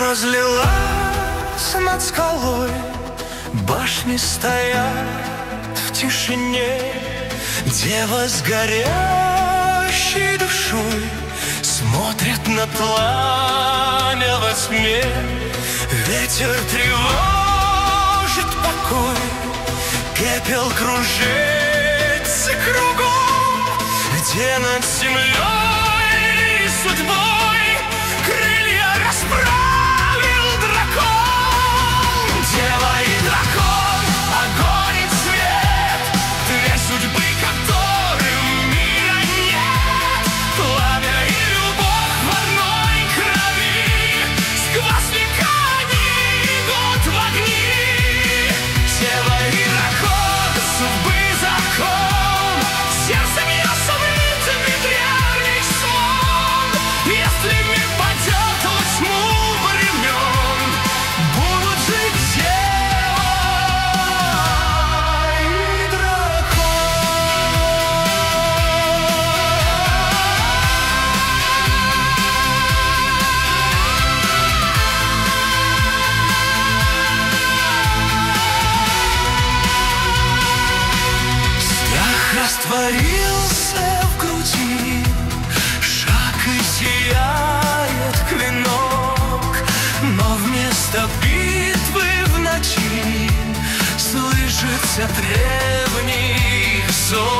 разлилась над скалой, башни стоят в тишине. Дева с горящей душой смотрит на пламя во тьме. Ветер тревожит покой, пепел кружится кругом. Где над землей и судьбой крылья расправил дракон. Дева и дракон, огонь и свет, две судьбы, которым мира нет. Пламя и любовь в одной крови, сквозь века они идут в огни. Дева и дракон, судьбы закон, сердце бьется в ритме древних сон. Если мир падет во тьму времен, будут жить дева и дракон. Страх растворился в груди, шаг и сияет клинок. Но вместо битвы в ночи слышится древний сон.